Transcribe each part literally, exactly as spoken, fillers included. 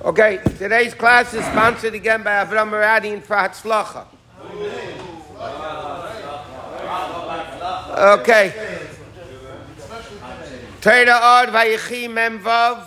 Okay, today's class is sponsored again by Avram Maradi and for Hatzlacha. Okay. Torah Od Vayechi Mem Vav,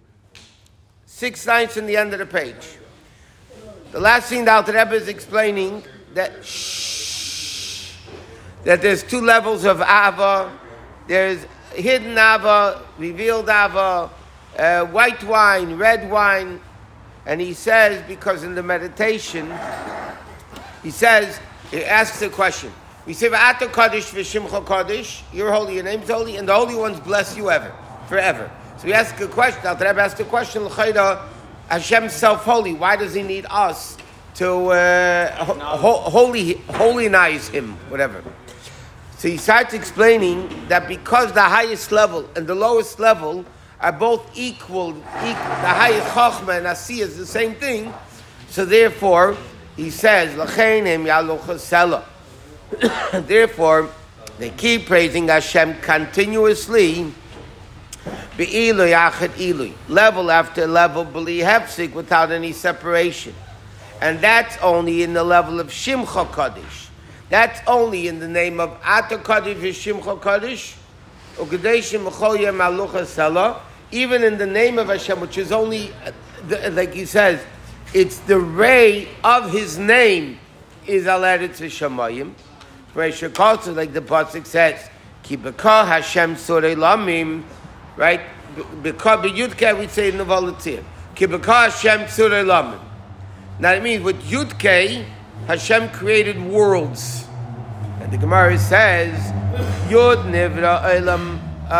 six lines in the end of the page. The last thing the Alter Rebbe is explaining that shh, that there's two levels of Ava. There's hidden Ava, revealed Ava, uh, white wine, red wine. And he says, because in the meditation, he says, he asks a question. We say, V'ata Kaddish v'shimcha Kaddish, you're holy, your name's holy, and the holy ones bless you ever, forever. So we ask a question, Alter Rebbe asked a question, L'chayda, Hashem's self-holy, why does he need us to uh, ho- holy, holionize him, whatever? So he starts explaining that because the highest level and the lowest level are both equal, equal the highest Chochmah and Asiyah is the same thing, so therefore, he says, L'chein hem yalucha sela. Therefore, they keep praising Hashem continuously, be'ilu yachad ilu, level after level, b'li hefsik, without any separation. And that's only in the level of Shimcha Kaddish. That's only in the name of Ata Kaddish v'Shimcha Kaddish, u'kedeshim v'chol yem alucha sela, even in the name of Hashem, which is only, like he says, it's the ray of his name is al eretz v'shamayim. Reisha like the pasuk says, Kibaka Hashem Surei Lamim, right? Because Yudke we say in the volunteer, Kibaka Hashem Surei Lamim. Now it means with Yudke, Hashem created worlds, and the Gemara says, Yud Nivra Elam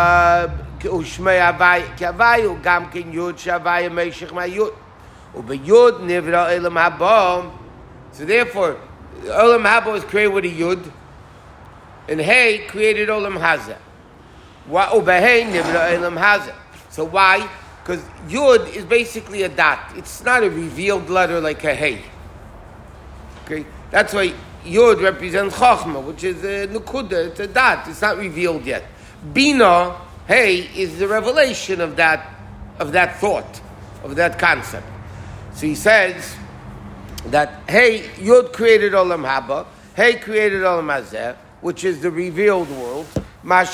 Ushmei Avay Kavayu Gamkin Yud Shavaya Meishich Mayud Ube Yud Nivra Elam Haba. So therefore, Olam Haba was created with a Yud. And Hey created Olam Hazeh. So why? Because Yud is basically a dot. It's not a revealed letter like a Hey. Okay, that's why Yud represents Chochmah, which is a Nukuda. It's a dot. It's not revealed yet. Bina, Hey, is the revelation of that, of that thought, of that concept. So he says that Hey, Yud created Olam Haba. Hey created Olam Hazeh, which is the revealed world. And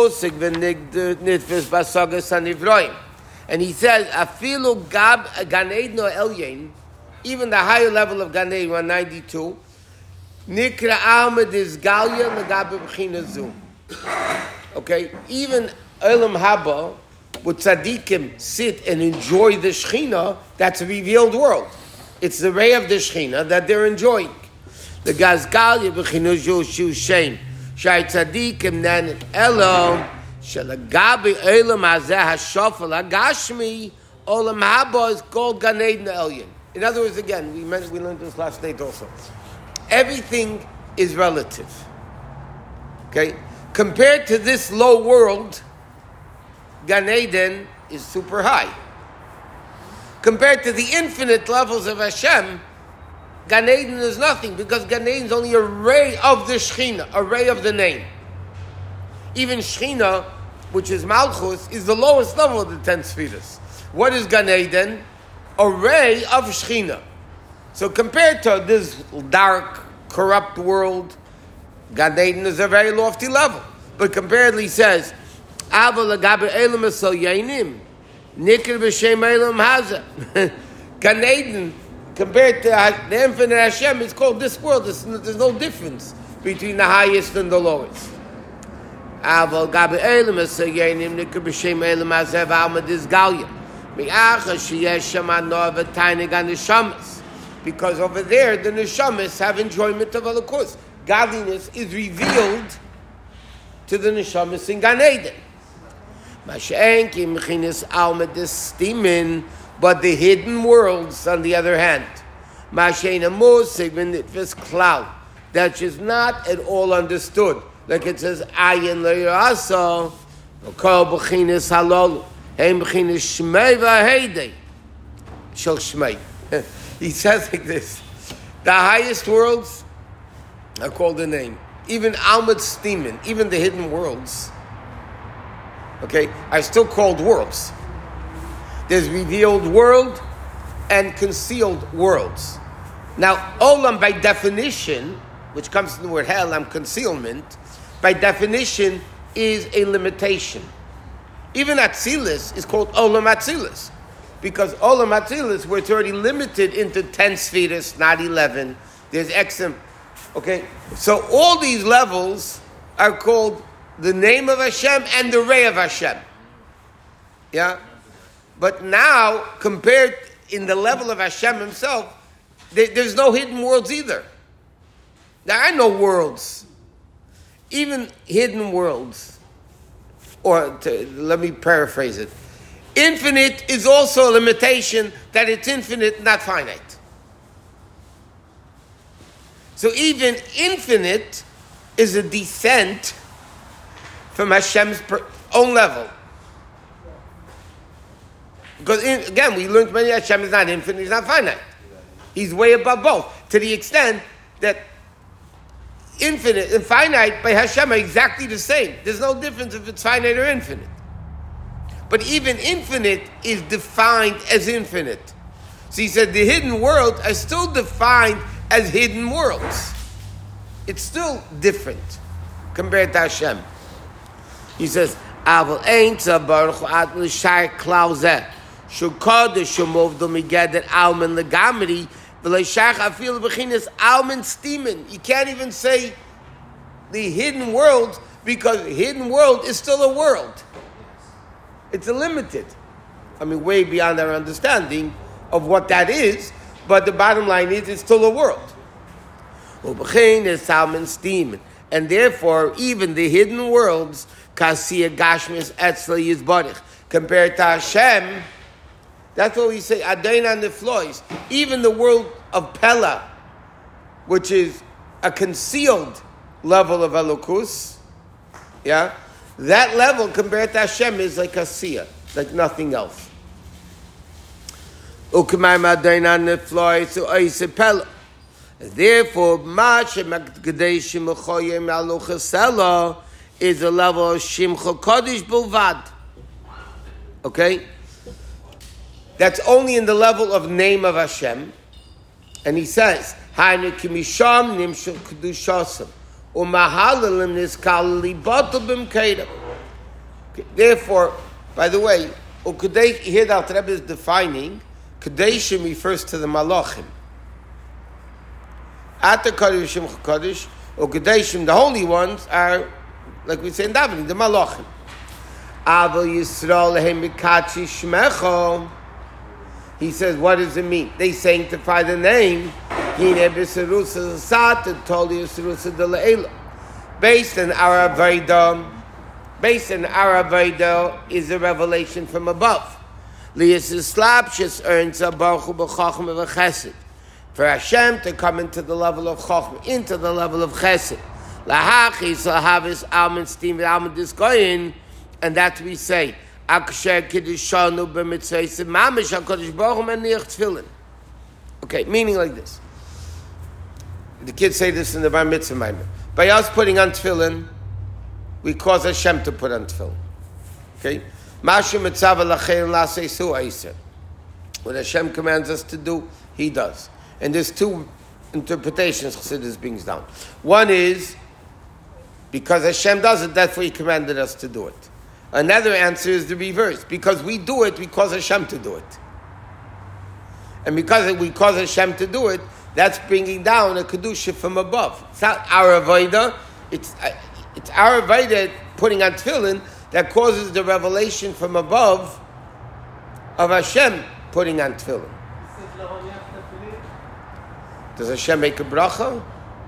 he says, Afilu Gab Gan Eden Elyon, even the higher level of Gan Eden, one ninety-two, Nikra Ahmed is Galia Nagab B'china Zu. Okay, even Olam Haba, with tzaddikim sit and enjoy the Shechina, that's a revealed world. It's the ray of the Shechina that they're enjoying. The Gazgalia b'chinu shu shem shay tzadikim nan elo shalagabi olam hazeh hashofel hagashmi olam haba is called Gan Eden Elyon. In other words, again, we mentioned, we learned this last night also. Everything is relative. Okay, compared to this low world, Gan Eden is super high. Compared to the infinite levels of Hashem, Gan Eden is nothing, because Gan Eden is only a ray of the Shechina, a ray of the name. Even Shechina, which is Malchus, is the lowest level of the ten Sfiras. What is Gan Eden? A ray of Shechina. So compared to this dark, corrupt world, Gan Eden is a very lofty level. But comparatively says, Ava lagabe elam esel yainim, nikr b'shem elam hazeh. Gan Eden, compared to the infinite Hashem, it's called this world. There's, there's no difference between the highest and the lowest. Aval gabe elam esel yainim, nikr b'shem elam hazeh v'alma dizgalya. Mi'acha sheyesh shama noah v'tainig ha-neshamas. Because over there, the neshamas have enjoyment of Holocaust. Godliness is revealed to the neshamas in Gan Eden. But the hidden worlds, on the other hand, that is not at all understood. Like it says, Ayin le'yasa, v'kol b'chinas halol, heim b'chinas shmei v'heidei, shel shmei. He says like this, the highest worlds are called a name. Even Almad Steeman, even the hidden worlds, okay, are still called worlds. There's revealed world and concealed worlds. Now, olam by definition, which comes from the word helam, concealment, by definition is a limitation. Even Atzilus is called olam Atzilus, because olam Atzilus, where it's already limited into ten spheres, not eleven, there's exim. Okay, so all these levels are called the name of Hashem and the ray of Hashem. Yeah? But now, compared in the level of Hashem himself, there, there's no hidden worlds either. There are no worlds. Even hidden worlds. Or, to, let me paraphrase it. Infinite is also a limitation that it's infinite, not finite. So even infinite is a descent from Hashem's own level. Because, in, again, we learned many Hashem is not infinite, he's not finite. He's way above both. To the extent that infinite and finite by Hashem are exactly the same. There's no difference if it's finite or infinite. But even infinite is defined as infinite. So he said the hidden worlds are still defined as hidden worlds. It's still different compared to Hashem. He says, "Aval ein tzabaruch ad l'shar klauzeh shukadosh shumovdo migeder almen legamri v'leishach afil b'chinas almen stimen." You can't even say the hidden world because hidden world is still a world. It's a limited. I mean, way beyond our understanding of what that is. But the bottom line is, it's still a world. And therefore, even the hidden worlds, compared to Hashem, that's what we say, Adain on the floors. Even the world of Pella, which is a concealed level of Elokus, yeah, that level compared to Hashem is like a Siyah, like nothing else. Therefore, is a level of Shimcha Kodesh Bulvad. Okay? That's only in the level of name of Hashem. And he says, Hainu kimisham nimshul kedushasam umahalalim niskalali batul b'mkeidam. Therefore, by the way, Ukudei, here the Alter Rebbe is defining, Kadeshim refers to the Malachim. At the Kodesh Shimcha Kodesh, or Kadeshim, the holy ones, are, like we say in Davening, the Malachim. Aval Yisrael lehem mikachi shmecho. He says, what does it mean? They sanctify the name. Based on our Avodah, based on our Avodah is a revelation from above. For Hashem to come into the level of Chochmah, into the level of Chesed. And that we say, okay, meaning like this. The kids say this in the Bar Mitzvah Maimer. By us putting on tefillin, we cause Hashem to put on tefillin. Okay? What Hashem commands us to do, He does. And there's two interpretations Chassidus brings down. One is, because Hashem does it, that's why He commanded us to do it. Another answer is the reverse. Because we do it, we cause Hashem to do it. And because we cause Hashem to do it, that's bringing down a Kedusha from above. It's not our Avodah, it's, it's our Avodah putting on tefillin that causes the revelation from above of Hashem putting on tefillin. Does Hashem make a bracha?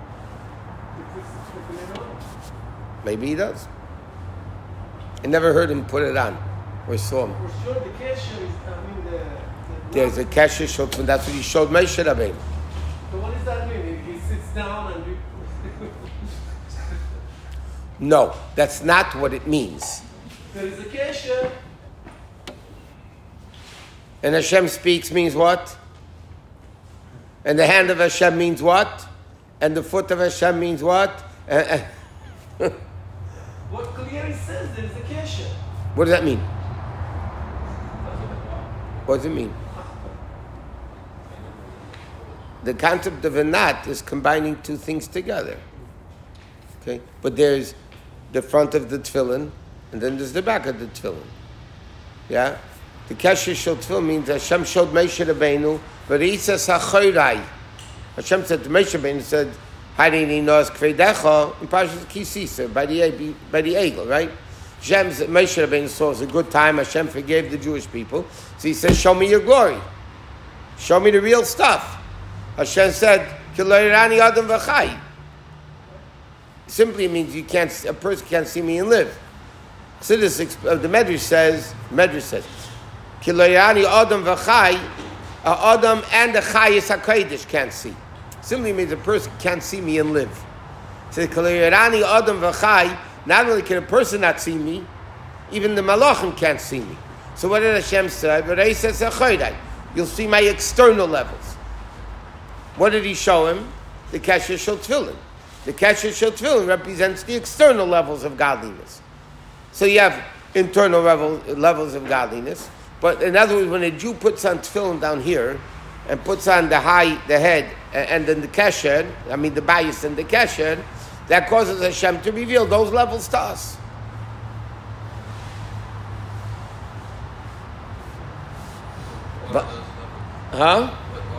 Maybe He does. I never heard Him put it on or saw Him. For sure, the kesher is, I mean, the... the There's a kesher showed, and that's what He showed Moshe Rabbeinu. So what does that mean? He sits down and... No, that's not what it means. There is a kesher. And Hashem speaks means what? And the hand of Hashem means what? And the foot of Hashem means what? What clearly says there is a kesher. What does that mean? What does it mean? the concept of a knot is combining two things together. Okay, but there's the front of the tefillin, and then there's the back of the tefillin. Yeah, the kesher shel tefillin means Hashem showed Moshe Rabbeinu, but he says hachorai. Hashem said to Moshe Rabbeinu, said, "Harini nos kvedecha," in Parshas Kisisa by the by the eagle, right? Hashem's Moshe Rabbeinu saw it was a good time. Hashem forgave the Jewish people, so he says, "Show me your glory, show me the real stuff." Hashem said, "Kiloirani adam v'chai." Simply means you can't. A person can't see me and live. So this uh, the Medrash says. Medrash says, "Kiloirani adam v'chai." Uh, adam and the Chayis HaKodesh can't see. Simply means a person can't see me and live. So Kiloirani adam v'chai. Not only can a person not see me, even the Malachim can't see me. So what did Hashem say? But he says, "You'll see my external levels." What did he show him? The Kesher Shel Tefillin. The Kesher Shel Tefillin represents the external levels of godliness. So you have internal level, levels of godliness. But in other words, when a Jew puts on Tefillin down here, and puts on the high, the head, and then the Kesher, I mean the bias and the Kesher, that causes Hashem to reveal those levels to us. But, huh?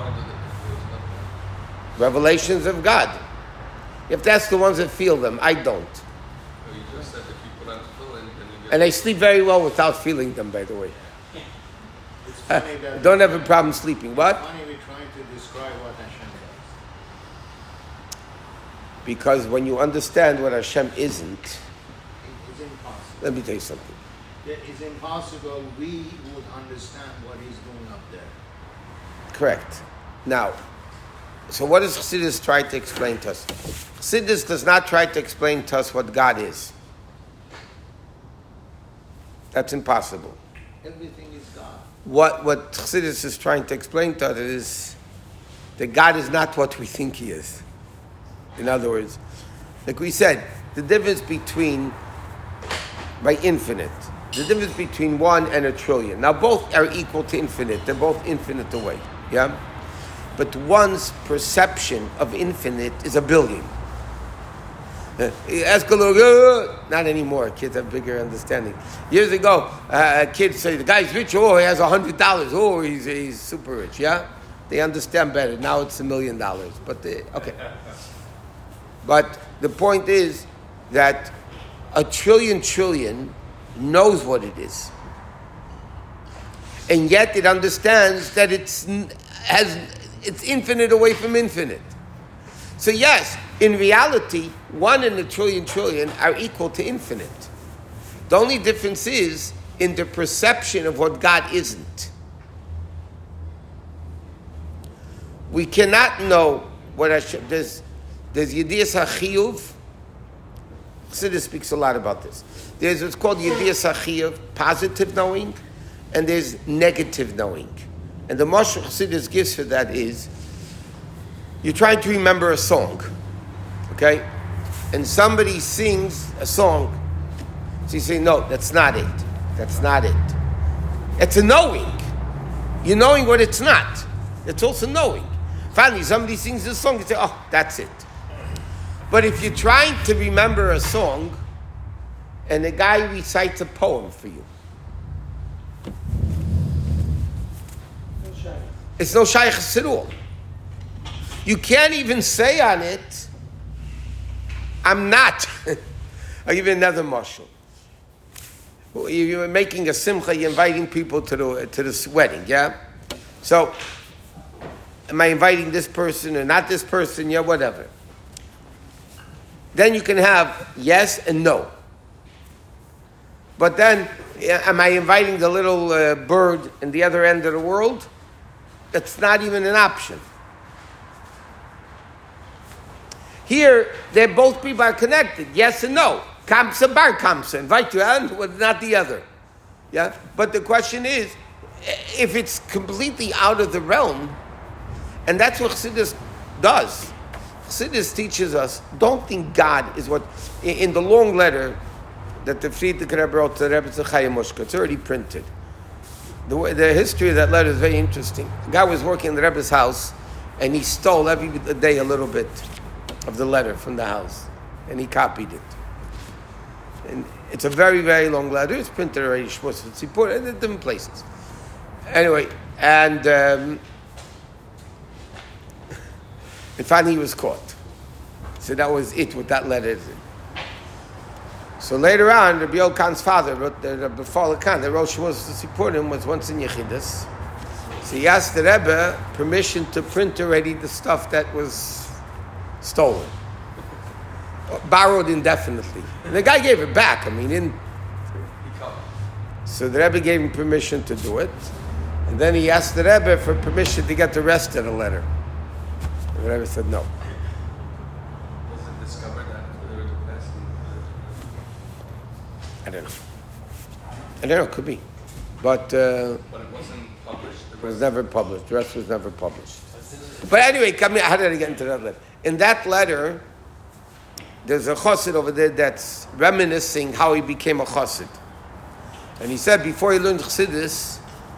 Revelations of God. If that's the ones that feel them, I don't. You just said if you put on tefillin, then you get... And I sleep very well without feeling them, by the way. It's funny that Don't have a problem sleeping. What? It's funny we're trying to describe what Hashem does. Because when you understand what Hashem isn't, It- It's impossible. let me tell you something. It- It's impossible we would understand what he's doing up there. Correct. Now, so what does Chassidus try to explain to us? Chassidus does not try to explain to us what God is. That's impossible. Everything is God. What what Chassidus is trying to explain to us is that God is not what we think He is. In other words, like we said, the difference between, by infinite, the difference between one and a trillion. Now both are equal to infinite. They're both infinite away. Yeah? But one's perception of infinite is a billion. Uh, ask a little, uh, not anymore. Kids have bigger understanding. Years ago, uh, kids say, the guy's rich, oh, he has a hundred dollars, oh, he's, he's super rich, yeah? They understand better. Now it's a million dollars. But, they, okay. But the point is that a trillion trillion knows what it is. And yet it understands that it's has it's infinite away from infinite. So yes, in reality, one and a trillion trillion are equal to infinite. The only difference is in the perception of what God isn't. We cannot know what Hashem, there's, there's Yediyas HaChiyuv. Chassidus speaks a lot about this. There's what's called Yediyas HaChiyuv, positive knowing, and there's negative knowing. And the mashal Chassidus gives for that is, you're trying to remember a song, okay? And somebody sings a song. So you say, no, that's not it. That's not it. It's a knowing. You're knowing what it's not. It's also knowing. Finally, somebody sings a song, you say, oh, that's it. But if you're trying to remember a song, and a guy recites a poem for you, it's no shaykhs at all. You can't even say on it, I'm not. I'll give you another mashal. You're making a simcha, you're inviting people to the to this wedding, yeah? So, am I inviting this person or not this person? Yeah, whatever. Then you can have yes and no. But then, am I inviting the little uh, bird in the other end of the world? That's not even an option. Here, they're both people are connected, yes and no. Kamsa bar kamsa, invite you and not the other. Yeah? But the question is, if it's completely out of the realm, and that's what Chassidus does. Chassidus teaches us, don't think God is what, in the long letter that the Friedrich Rebbe wrote to the Rebbe Chaim Mushka, it's already printed. The, way, the history of that letter is very interesting. The guy was working in the Rebbe's house, and he stole every day a little bit of the letter from the house, and he copied it. And it's a very, very long letter. It's printed already. He put it in different places. Anyway, and um, and finally he was caught. So that was it with that letter. So later on, Rabbi Yochanan father wrote the Rabbi Fala Khan, the Rosh Hashanah was once in Yechidus. So he asked the Rebbe permission to print already the stuff that was stolen, borrowed indefinitely. And the guy gave it back. I mean, in, so the Rebbe gave him permission to do it, and then he asked the Rebbe for permission to get the rest of the letter. And the Rebbe said no. Was it discovered after the Rebbe passed? I don't know. I don't know. Could be, but. Uh, But it wasn't published. It was never published. The rest was never published. But anyway, come here. How did I get into that letter? In that letter, there's a chassid over there that's reminiscing how he became a chassid. And he said before he learned chassidus,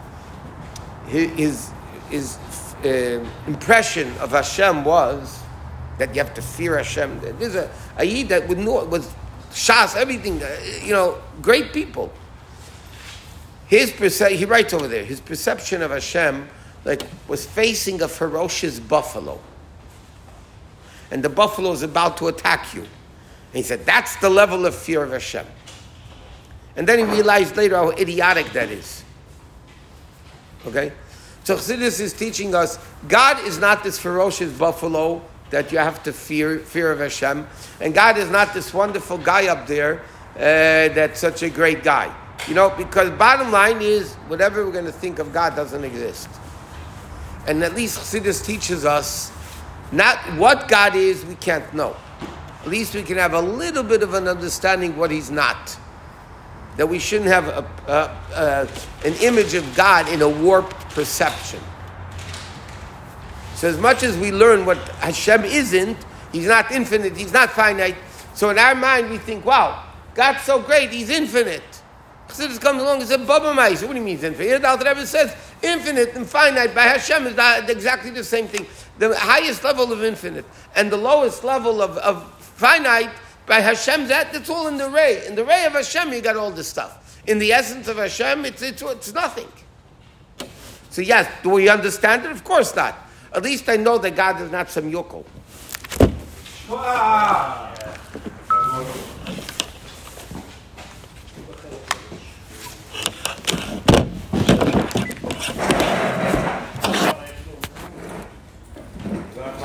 his, his uh, impression of Hashem was that you have to fear Hashem. There's a, a yid that would know, was shas, everything, uh, you know, great people. His perce- he writes over there, his perception of Hashem like was facing a ferocious buffalo. And the buffalo is about to attack you. And he said, that's the level of fear of Hashem. And then he realized later how idiotic that is. Okay? So Chassidus is teaching us, God is not this ferocious buffalo that you have to fear, fear of Hashem. And God is not this wonderful guy up there uh, that's such a great guy. You know, because bottom line is, whatever we're going to think of God doesn't exist. And at least Chassidus teaches us, not what God is, we can't know. At least we can have a little bit of an understanding what He's not. That we shouldn't have a, a, a, an image of God in a warped perception. So as much as we learn what Hashem isn't, He's not infinite, He's not finite. So in our mind we think, wow, God's so great, He's infinite. Chassidus comes along and says, Baba Mais, what do you mean he's infinite? The Alter Rebbe says, infinite and finite by Hashem is not exactly the same thing. The highest level of infinite and the lowest level of, of finite by Hashem, that, that's all in the ray. In the ray of Hashem, you got all this stuff. In the essence of Hashem, it's, it's, it's nothing. So yes, do we understand it? Of course not. At least I know that God is not some yokel. Wow.